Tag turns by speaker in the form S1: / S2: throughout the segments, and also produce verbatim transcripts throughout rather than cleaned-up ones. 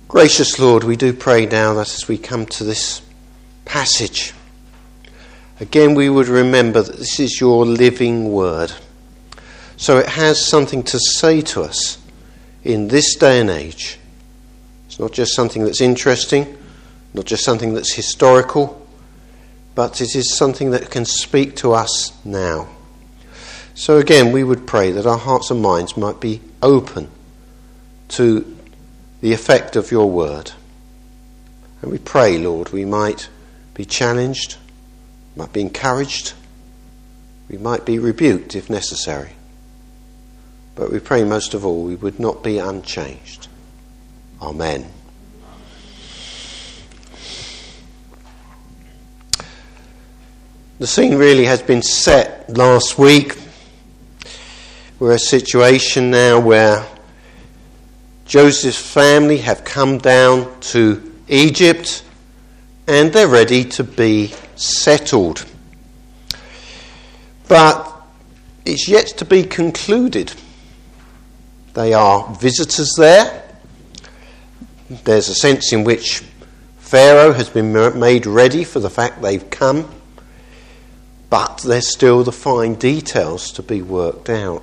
S1: Gracious Lord, we do pray now that as we come to this passage, again we would remember that this is your living word. So it has something to say to us in this day and age. It's not just something that's interesting, not just something that's historical, but it is something that can speak to us now. So again, we would pray that our hearts and minds might be open to the effect of your word. And we pray, Lord, we might be challenged, might be encouraged, we might be rebuked if necessary. But we pray most of all we would not be unchanged. Amen. The scene really has been set last week. We're in a situation now where Joseph's family have come down to Egypt and they're ready to be settled. But it's yet to be concluded. They are visitors there. There's a sense in which Pharaoh has been made ready for the fact they've come, but there's still the fine details to be worked out.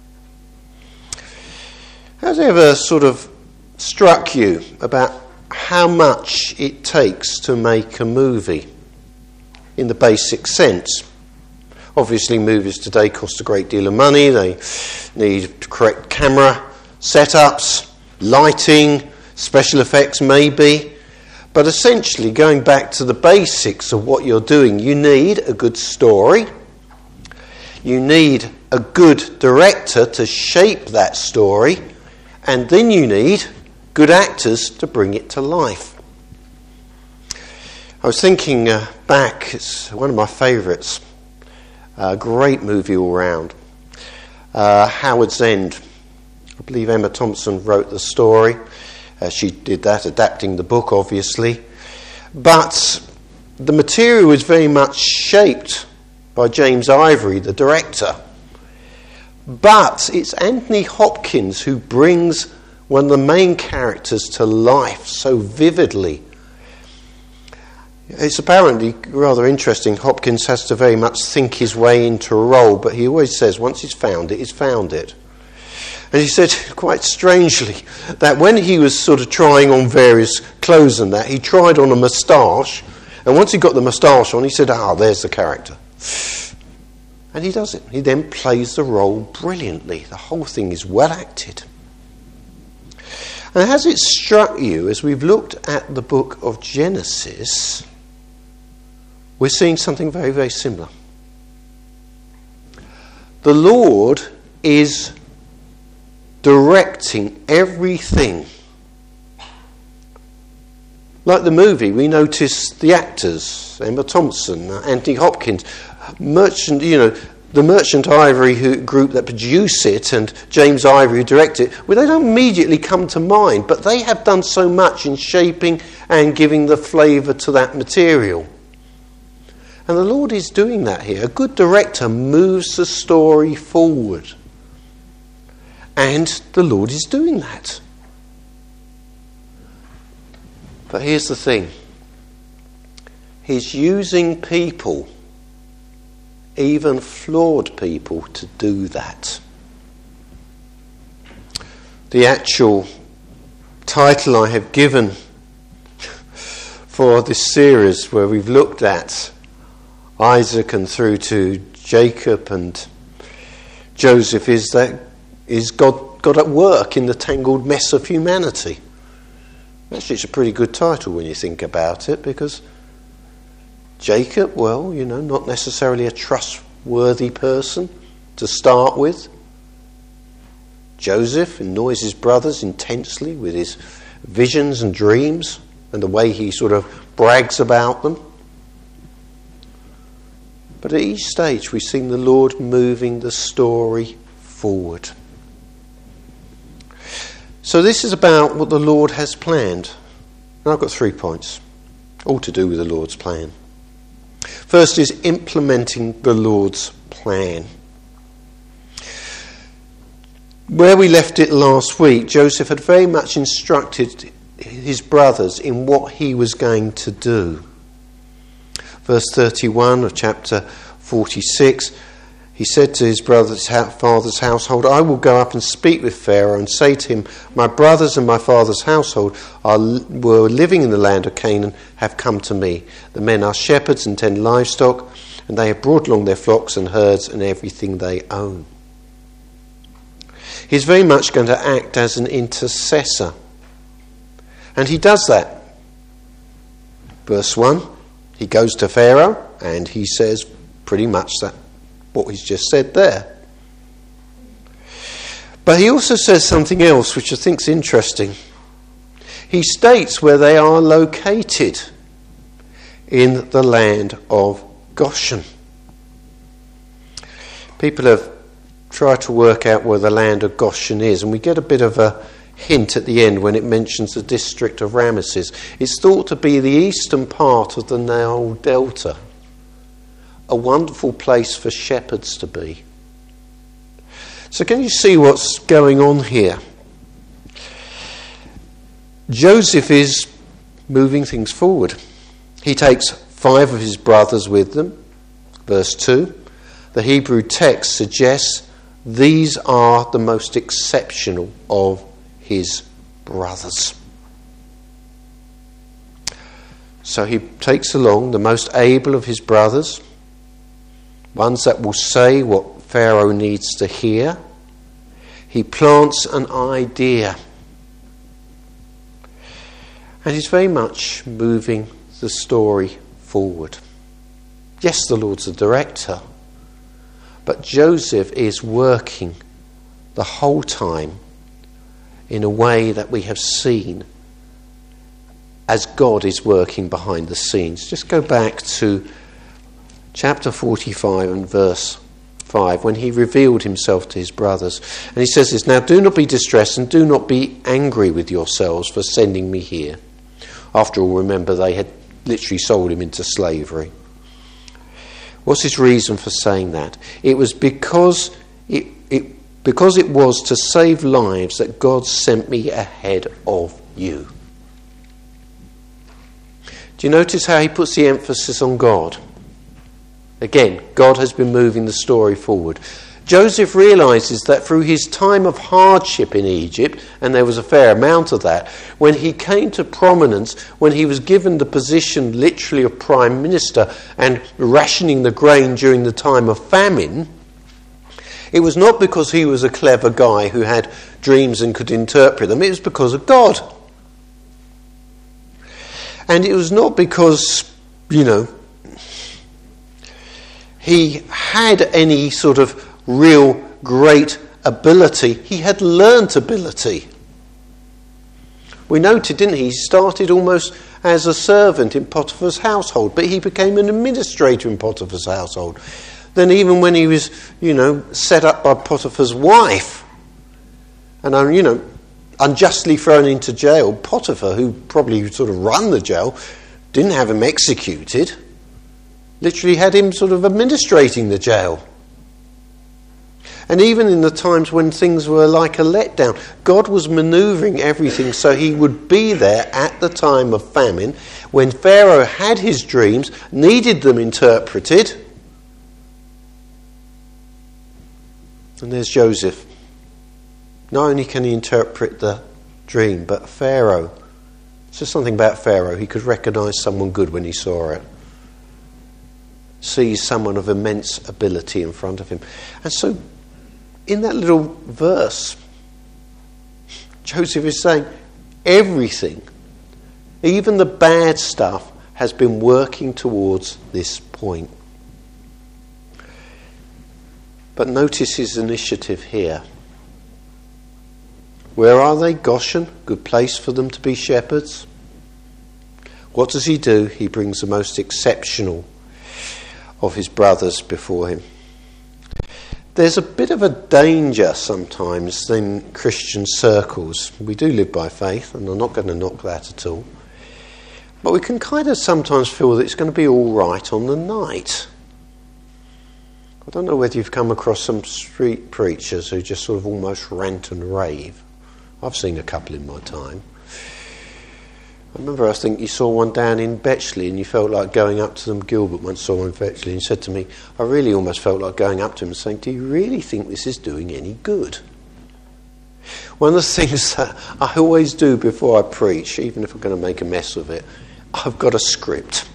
S1: Has it ever sort of struck you about how much it takes to make a movie in the basic sense? Obviously, movies today cost a great deal of money. They need correct camera setups, lighting, special effects maybe. But essentially, going back to the basics of what you're doing, you need a good story. You need a good director to shape that story. And then you need good actors to bring it to life. I was thinking uh, back, it's one of my favourites. A great movie all round. Uh, Howard's End. I believe Emma Thompson wrote the story. Uh, she did that, adapting the book, obviously. But the material was very much shaped by James Ivory, the director. But it's Anthony Hopkins who brings one of the main characters to life so vividly. It's apparently rather interesting. Hopkins has to very much think his way into a role, but he always says once he's found it, he's found it. And he said, quite strangely, that when he was sort of trying on various clothes and that, he tried on a moustache, and once he got the moustache on, he said, ah, there's the character. And he does it. He then plays the role brilliantly. The whole thing is well acted. And has it struck you, as we've looked at the book of Genesis, we're seeing something very, very similar. The Lord is directing everything. Like the movie, we notice the actors, Emma Thompson, Anthony Hopkins, Merchant, you know, the Merchant Ivory who, group that produce it, and James Ivory who direct it. Well, they don't immediately come to mind, but they have done so much in shaping and giving the flavour to that material. And the Lord is doing that here. A good director moves the story forward. And the Lord is doing that. But here's the thing. He's using people, even flawed people, to do that. The actual title I have given for this series, where we've looked at Isaac and through to Jacob and Joseph, is that is God, God at work in the tangled mess of humanity. Actually, it's a pretty good title when you think about it, because Jacob, well, you know, not necessarily a trustworthy person to start with. Joseph annoys his brothers intensely with his visions and dreams and the way he sort of brags about them. But at each stage we've seen the Lord moving the story forward. So this is about what the Lord has planned. And I've got three points, all to do with the Lord's plan. First is implementing the Lord's plan. Where we left it last week, Joseph had very much instructed his brothers in what he was going to do. Verse thirty-one of chapter forty-six, he said to his brother's father's household, I will go up and speak with Pharaoh and say to him, my brothers and my father's household are, were living in the land of Canaan, have come to me. The men are shepherds and tend livestock, and they have brought along their flocks and herds and everything they own. He's very much going to act as an intercessor. And he does that. Verse one, he goes to Pharaoh and he says pretty much that what he's just said there. But he also says something else which I think is interesting. He states where they are located in the land of Goshen. People have tried to work out where the land of Goshen is, and we get a bit of a hint at the end when it mentions the district of Ramesses. It's thought to be the eastern part of the Nile Delta, a wonderful place for shepherds to be. So can you see what's going on here? Joseph is moving things forward. He takes five of his brothers with them. Verse two. The Hebrew text suggests these are the most exceptional of his brothers. So he takes along the most able of his brothers, ones that will say what Pharaoh needs to hear. He plants an idea. And he's very much moving the story forward. Yes, the Lord's the director, but Joseph is working the whole time in a way that we have seen as God is working behind the scenes. Just go back to chapter forty-five and verse five, when he revealed himself to his brothers. And he says this, now do not be distressed and do not be angry with yourselves for sending me here. After all, remember, they had literally sold him into slavery. What's his reason for saying that? It was because it, it because it was to save lives that God sent me ahead of you. Do you notice how he puts the emphasis on God? Again, God has been moving the story forward. Joseph realises that through his time of hardship in Egypt, and there was a fair amount of that, when he came to prominence, when he was given the position literally of prime minister and rationing the grain during the time of famine, it was not because he was a clever guy who had dreams and could interpret them, it was because of God. And it was not because, you know, he had any sort of real great ability. He had learnt ability. We noted, didn't he? He started almost as a servant in Potiphar's household, but he became an administrator in Potiphar's household. Then even when he was, you know, set up by Potiphar's wife and, you know, unjustly thrown into jail, Potiphar, who probably sort of run the jail, didn't have him executed, literally had him sort of administrating the jail. And even in the times when things were like a letdown, God was manoeuvring everything so he would be there at the time of famine, when Pharaoh had his dreams, needed them interpreted. And there's Joseph. Not only can he interpret the dream, but Pharaoh. It's just something about Pharaoh. He could recognise someone good when he saw it. Sees someone of immense ability in front of him. And so, in that little verse, Joseph is saying everything, even the bad stuff, has been working towards this point. But notice his initiative here. Where are they? Goshen, good place for them to be shepherds. What does he do? He brings the most exceptional of his brothers before him. There's a bit of a danger sometimes in Christian circles. We do live by faith, and I'm not going to knock that at all. But we can kind of sometimes feel that it's going to be all right on the night. I don't know whether you've come across some street preachers who just sort of almost rant and rave. I've seen a couple in my time. I remember I think you saw one down in Betchley and you felt like going up to them. Gilbert once saw one in Betchley and said to me, I really almost felt like going up to him and saying, do you really think this is doing any good? One of the things that I always do before I preach, even if I'm going to make a mess of it, I've got a script.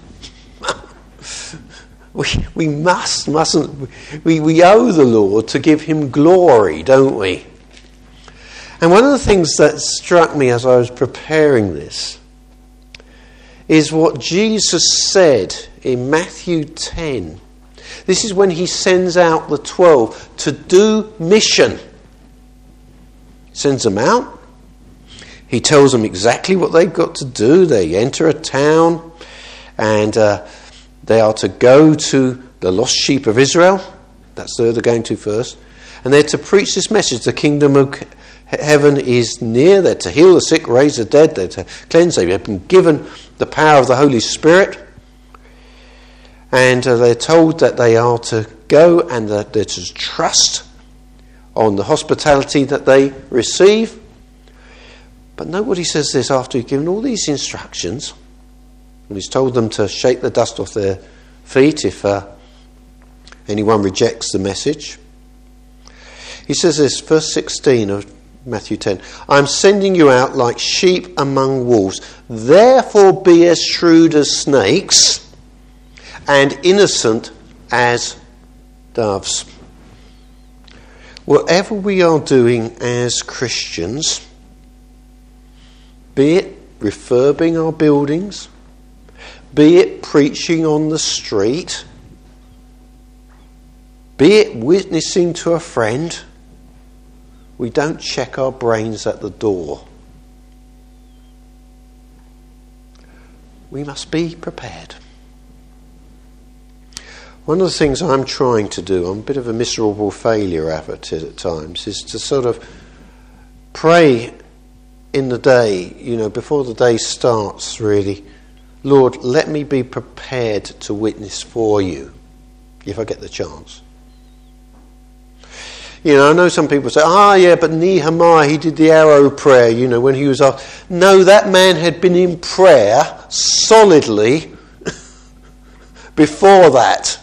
S1: we we must, mustn't, we, we owe the Lord to give him glory, don't we? And one of the things that struck me as I was preparing this is what Jesus said in Matthew ten. This is when he sends out the twelve to do mission. He sends them out. He tells them exactly what they've got to do. They enter a town and uh, they are to go to the lost sheep of Israel. That's where they're going to first. And they're to preach this message. The kingdom of heaven is near. They're to heal the sick, raise the dead. They're to cleanse. They've been given the power of the Holy Spirit. And uh, they're told that they are to go and that they're to trust on the hospitality that they receive. But nobody says this after he's given all these instructions. And he's told them to shake the dust off their feet if uh, anyone rejects the message. He says this, verse sixteen of Matthew ten, I am sending you out like sheep among wolves. Therefore be as shrewd as snakes and innocent as doves. Whatever we are doing as Christians, be it refurbing our buildings, be it preaching on the street, be it witnessing to a friend, we don't check our brains at the door. We must be prepared. One of the things I'm trying to do, I'm a bit of a miserable failure at it at times, is to sort of pray in the day, you know, before the day starts really, Lord, let me be prepared to witness for you, if I get the chance. You know, I know some people say, ah, yeah, but Nehemiah, he did the arrow prayer, you know, when he was asked. No, that man had been in prayer solidly before that.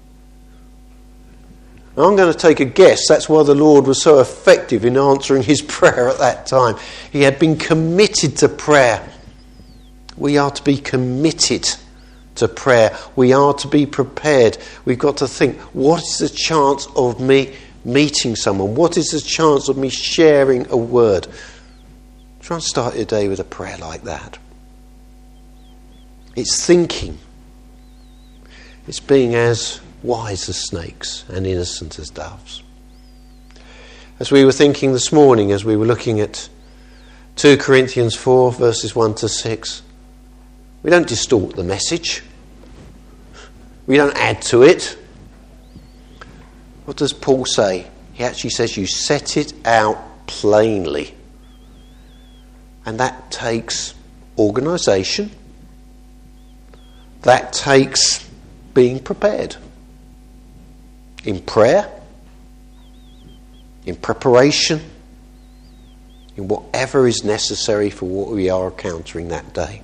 S1: I'm going to take a guess. That's why the Lord was so effective in answering his prayer at that time. He had been committed to prayer. We are to be committed to prayer. We are to be prepared. We've got to think, what is the chance of me meeting someone? What is the chance of me sharing a word? Try and start your day with a prayer like that. It's thinking. It's being as wise as snakes and innocent as doves. As we were thinking this morning, as we were looking at two Corinthians four, verses one to six, we don't distort the message. We don't add to it. What does Paul say? He actually says you set it out plainly. And that takes organisation. That takes being prepared. In prayer, in preparation, in whatever is necessary for what we are encountering that day.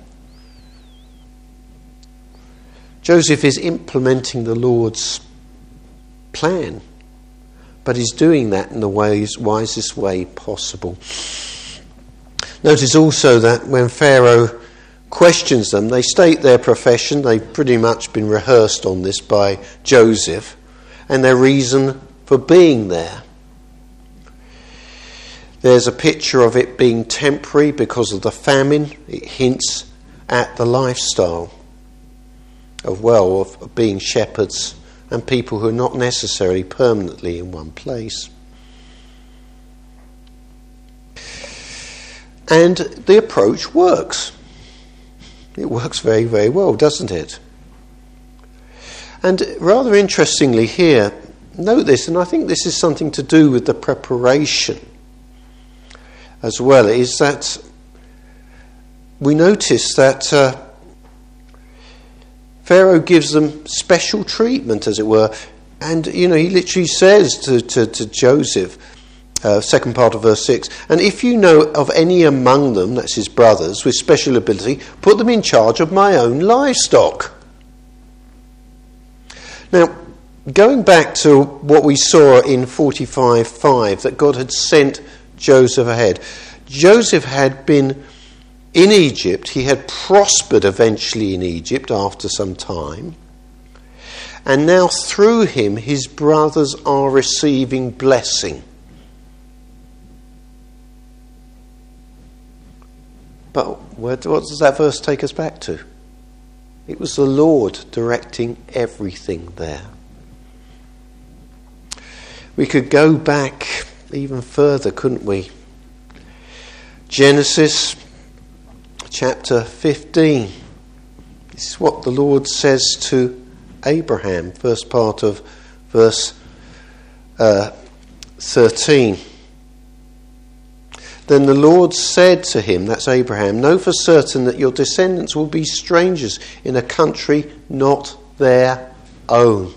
S1: Joseph is implementing the Lord's plan, but he's doing that in the ways, wisest way possible. Notice also that when Pharaoh questions them, they state their profession. They've pretty much been rehearsed on this by Joseph, and their reason for being there. There's a picture of it being temporary because of the famine. It hints at the lifestyle of, well, of being shepherds and people who are not necessarily permanently in one place. And the approach works. It works very, very well, doesn't it? And rather interestingly here, note this, and I think this is something to do with the preparation as well, is that we notice that uh, Pharaoh gives them special treatment, as it were. And, you know, he literally says to, to, to Joseph, Uh, second part of verse six. And if you know of any among them, that's his brothers, with special ability, put them in charge of my own livestock. Now, going back to what we saw in forty-five five, that God had sent Joseph ahead. Joseph had been in Egypt. He had prospered eventually in Egypt after some time. And now through him, his brothers are receiving blessing. But what does that verse take us back to? It was the Lord directing everything there. We could go back even further, couldn't we? Genesis chapter fifteen. This is what the Lord says to Abraham, first part of verse uh, thirteen. Then the Lord said to him, that's Abraham, know for certain that your descendants will be strangers in a country not their own.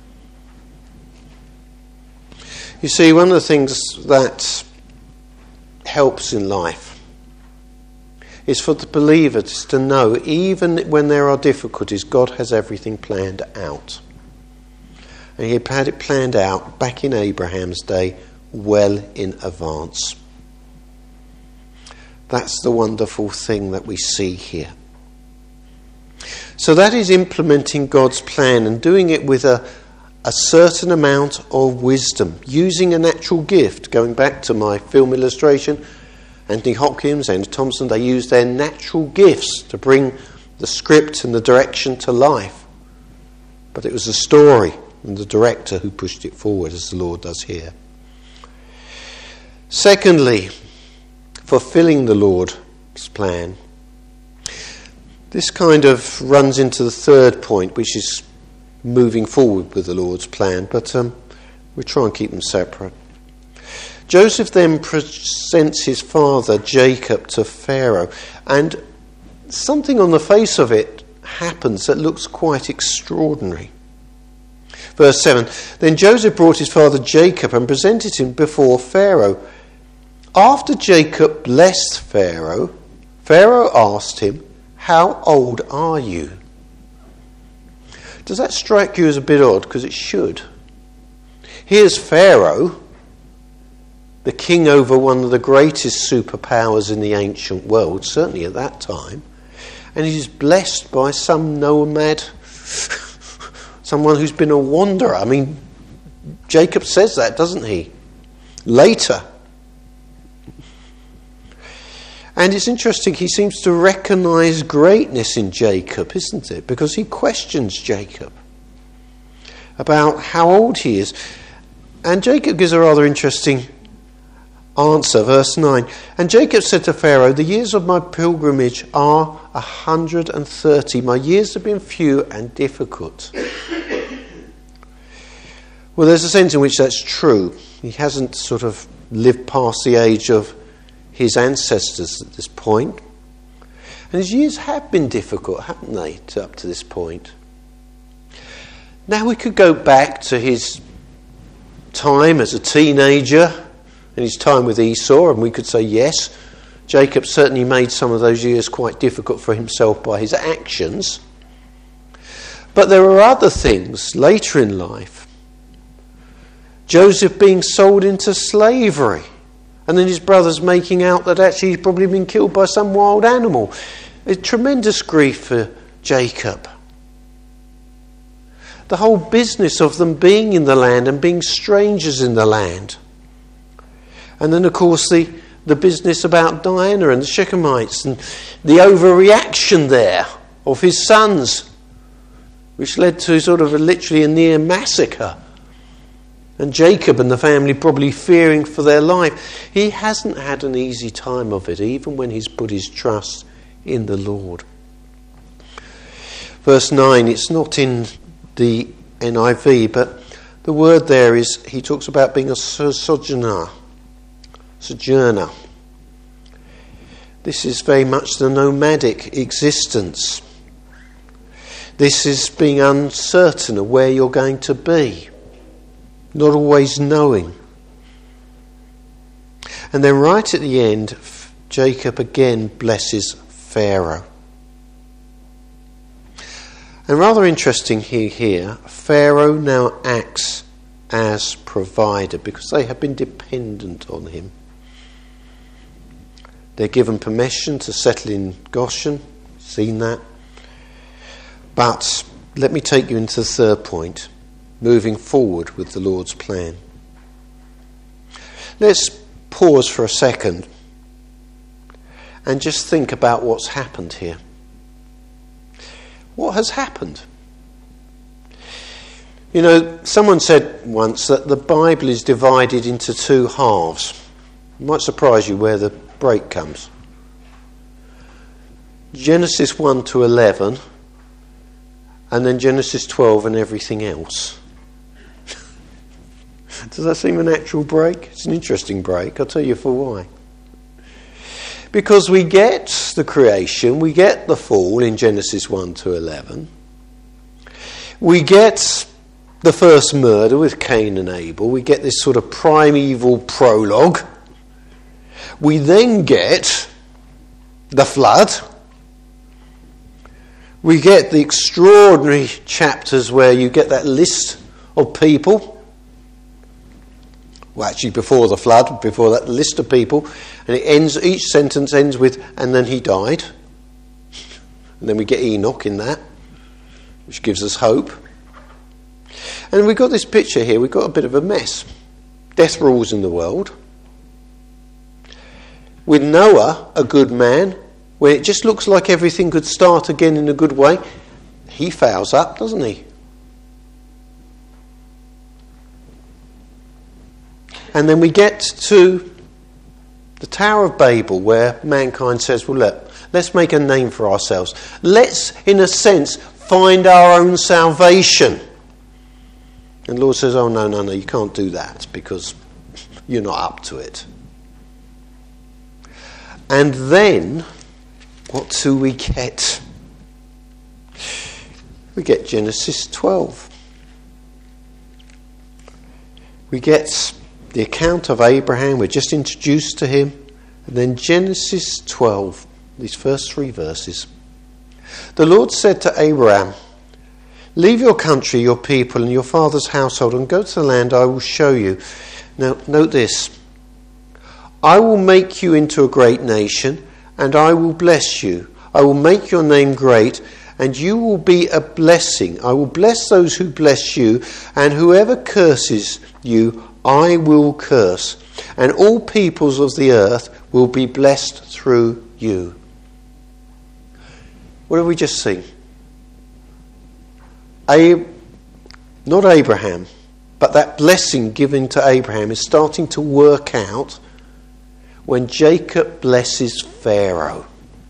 S1: You see, one of the things that helps in life is for the believers to know, even when there are difficulties, God has everything planned out. And he had it planned out back in Abraham's day, well in advance. That's the wonderful thing that we see here. So that is implementing God's plan and doing it with a, a certain amount of wisdom, using a natural gift. Going back to my film illustration, Anthony Hopkins and Thompson, they used their natural gifts to bring the script and the direction to life. But it was the story and the director who pushed it forward, as the Lord does here. Secondly, fulfilling the Lord's plan. This kind of runs into the third point, which is moving forward with the Lord's plan, but um, we try and keep them separate. Joseph then presents his father Jacob to Pharaoh, and something on the face of it happens that looks quite extraordinary. Verse seven, then Joseph brought his father Jacob and presented him before Pharaoh. After Jacob blessed Pharaoh, Pharaoh asked him, how old are you? Does that strike you as a bit odd? Because it should. Here's Pharaoh, the king over one of the greatest superpowers in the ancient world, certainly at that time, and he's blessed by some nomad, someone who's been a wanderer. I mean, Jacob says that, doesn't he? Later. And it's interesting, he seems to recognise greatness in Jacob, isn't it? Because he questions Jacob about how old he is. And Jacob gives a rather interesting answer, verse nine. And Jacob said to Pharaoh, the years of my pilgrimage are a hundred and thirty. My years have been few and difficult. Well, there's a sense in which that's true. He hasn't sort of lived past the age of his ancestors at this point. And his years have been difficult, haven't they, to, up to this point. Now we could go back to his time as a teenager and his time with Esau, and we could say, yes, Jacob certainly made some of those years quite difficult for himself by his actions. But there are other things later in life. Joseph being sold into slavery, and then his brothers making out that actually he's probably been killed by some wild animal. It's tremendous grief for Jacob. The whole business of them being in the land and being strangers in the land. And then, of course, the, the business about Diana and the Shechemites and the overreaction there of his sons, which led to sort of a, literally a near massacre. And Jacob and the family probably fearing for their life. He hasn't had an easy time of it, even when he's put his trust in the Lord. Verse nine, it's not in the N I V, but the word there is, he talks about being a sojourner. Sojourner. This is very much the nomadic existence. This is being uncertain of where you're going to be. Not always knowing. And then right at the end, Jacob again blesses Pharaoh. And rather interesting here, Pharaoh now acts as provider because they have been dependent on him. They're given permission to settle in Goshen, seen that. But let me take you into the third point, moving forward with the Lord's plan. Let's pause for a second and just think about what's happened here. What has happened? You know, someone said once that the Bible is divided into two halves. It might surprise you where the break comes. Genesis one to eleven, and then Genesis twelve and everything else. Does that seem a natural break? It's an interesting break. I'll tell you for why. Because we get the creation, we get the fall in Genesis one to eleven. We get the first murder with Cain and Abel. We get this sort of primeval prologue. We then get the flood. We get the extraordinary chapters where you get that list of people. Well, actually, before the flood, before that list of people, and it ends. Each sentence ends with, "and then he died." And then we get Enoch in that, which gives us hope. And we've got this picture here. We've got a bit of a mess. Death rules in the world. With Noah, a good man, when it just looks like everything could start again in a good way, he fouls up, doesn't he? And then we get to the Tower of Babel, where mankind says, well, look, let's make a name for ourselves. Let's, in a sense, find our own salvation. And the Lord says, oh, no, no, no, you can't do that because you're not up to it. And then, what do we get? We get Genesis twelve. We get the account of Abraham. We're just introduced to him. And then Genesis twelve, these first three verses. The Lord said to Abraham, leave your country, your people, and your father's household, and go to the land I will show you. Now, note this. I will make you into a great nation, and I will bless you. I will make your name great, and you will be a blessing. I will bless those who bless you, and whoever curses you, I will curse. And all peoples of the earth will be blessed through you. What have we just seen? A, not Abraham, but that blessing given to Abraham is starting to work out when Jacob blesses Pharaoh.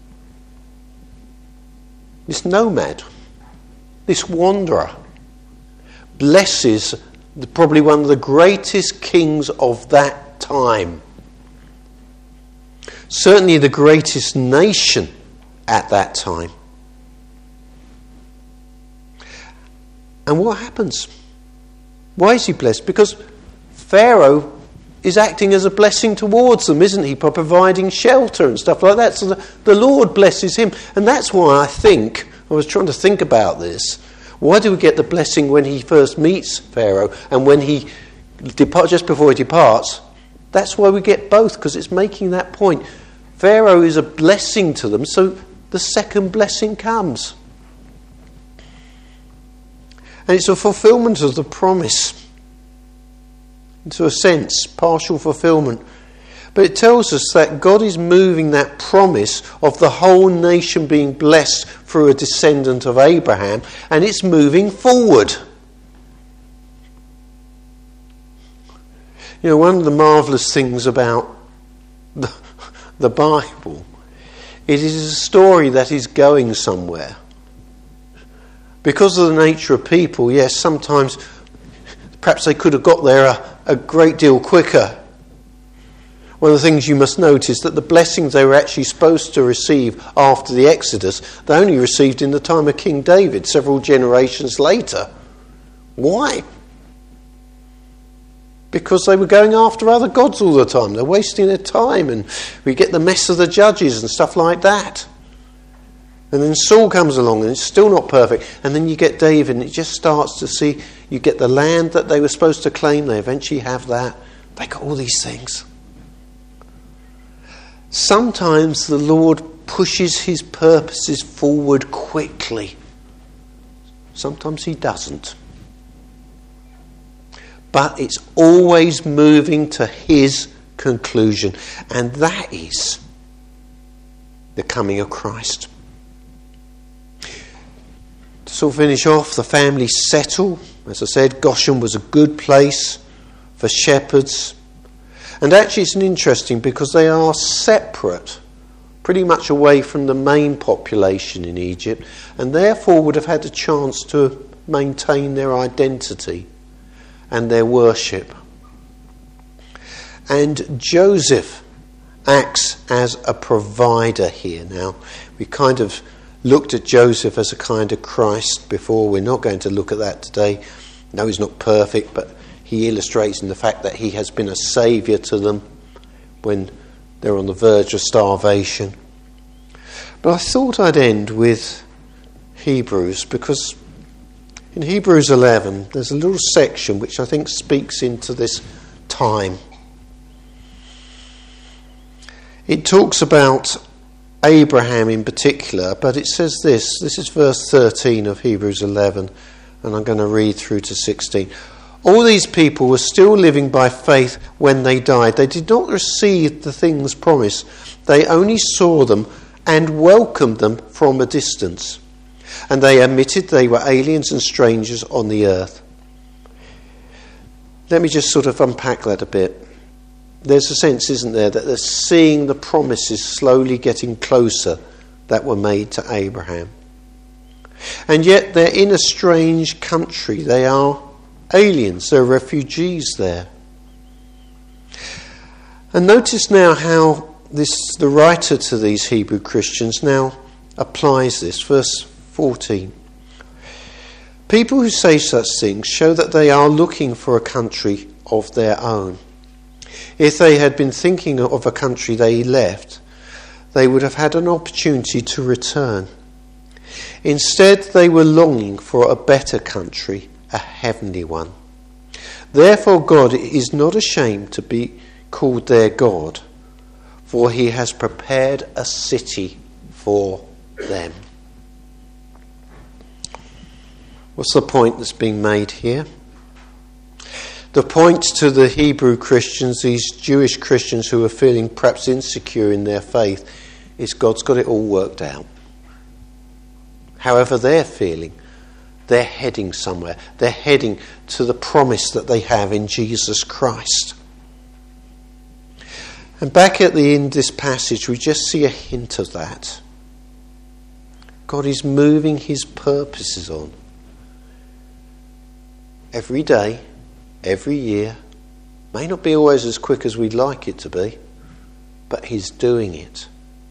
S1: This nomad, this wanderer, blesses the, probably one of the greatest kings of that time. Certainly the greatest nation at that time. And what happens? Why is he blessed? Because Pharaoh is acting as a blessing towards them, isn't he? By providing shelter and stuff like that. So the, the Lord blesses him. And that's why I think, I was trying to think about this. Why do we get the blessing when he first meets Pharaoh and when he depart, just before he departs? That's why we get both, because it's making that point. Pharaoh is a blessing to them, so the second blessing comes. And it's a fulfillment of the promise. To a sense, partial fulfillment. But it tells us that God is moving that promise of the whole nation being blessed through a descendant of Abraham, and it's moving forward. You know, one of the marvellous things about the, the Bible, it is a story that is going somewhere. Because of the nature of people, yes, sometimes perhaps they could have got there a, a great deal quicker. One of the things you must note is that the blessings they were actually supposed to receive after the Exodus, they only received in the time of King David, several generations later. Why? because they were going after other gods all the time. They're wasting their time, and we get the mess of the judges and stuff like that. And then Saul comes along and it's still not perfect. And then you get David and it just starts to see, you get the land that they were supposed to claim, they eventually have that. They got all these things. Sometimes the Lord pushes his purposes forward quickly. Sometimes he doesn't. But it's always moving to his conclusion. And that is the coming of Christ. To sort of finish off, the family settle. As I said, Goshen was a good place for shepherds. And actually it's an interesting because they are separate, pretty much away from the main population in Egypt, and therefore would have had a chance to maintain their identity and their worship. And Joseph acts as a provider here. Now, we kind of looked at Joseph as a kind of Christ before. We're not going to look at that today. No, he's not perfect, but he illustrates in the fact that he has been a saviour to them when they're on the verge of starvation. But I thought I'd end with Hebrews, because in Hebrews eleven there's a little section which I think speaks into this time. It talks about Abraham in particular, but it says this. This is verse thirteen of Hebrews eleven, and I'm going to read through to sixteen. All these people were still living by faith when they died. They did not receive the things promised. They only saw them and welcomed them from a distance. And they admitted they were aliens and strangers on the earth. Let me just sort of unpack that a bit. There's a sense, isn't there, that they're seeing the promises slowly getting closer that were made to Abraham. And yet they're in a strange country. They are aliens, they're refugees there. And notice now how this the writer to these Hebrew Christians now applies this. Verse fourteen. People who say such things show that they are looking for a country of their own. If they had been thinking of a country they left, they would have had an opportunity to return. Instead, they were longing for a better country, a heavenly one. Therefore, God is not ashamed to be called their God, for he has prepared a city for them. What's the point that's being made here? The point to the Hebrew Christians, these Jewish Christians who are feeling perhaps insecure in their faith, is God's got it all worked out. However they're feeling, they're heading somewhere. They're heading to the promise that they have in Jesus Christ. And back at the end of this passage, we just see a hint of that. God is moving his purposes on. Every day, every year, may not be always as quick as we'd like it to be, but he's doing it.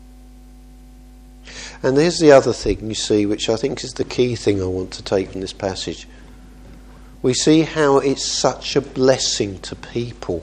S1: And there's the other thing you see, which I think is the key thing I want to take from this passage. We see how it's such a blessing to people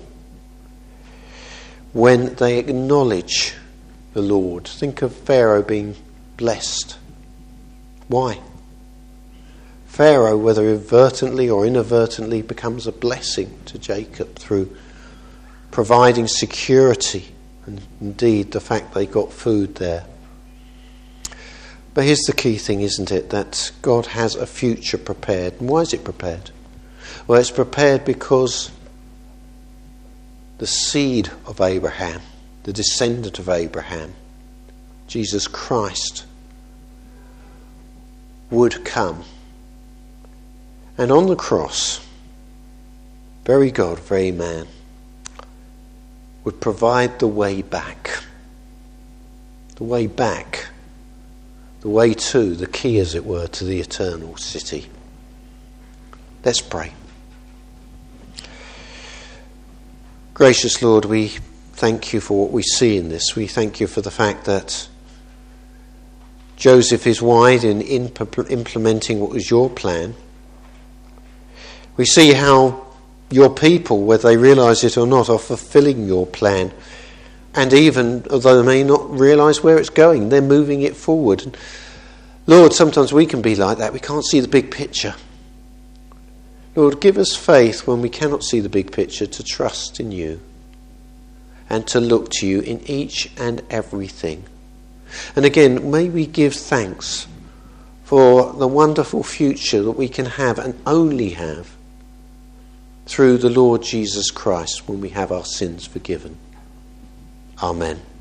S1: when they acknowledge the Lord. Think of Pharaoh being blessed. Why? Pharaoh, whether inadvertently or inadvertently, becomes a blessing to Jacob through providing security and indeed the fact they got food there. But here's the key thing, isn't it? That God has a future prepared. And why is it prepared? Well, it's prepared because the seed of Abraham, the descendant of Abraham, Jesus Christ, would come. And on the cross, very God, very man, would provide the way back. The way back. The way to, the key as it were, to the eternal city. Let's pray. Gracious Lord, we thank you for what we see in this. We thank you for the fact that Joseph is wise in implementing what was your plan. We see how your people, whether they realise it or not, are fulfilling your plan. And even, although they may not realise where it's going, they're moving it forward. And Lord, sometimes we can be like that. We can't see the big picture. Lord, give us faith when we cannot see the big picture to trust in you and to look to you in each and everything. And again, may we give thanks for the wonderful future that we can have and only have through the Lord Jesus Christ when we have our sins forgiven. Amen.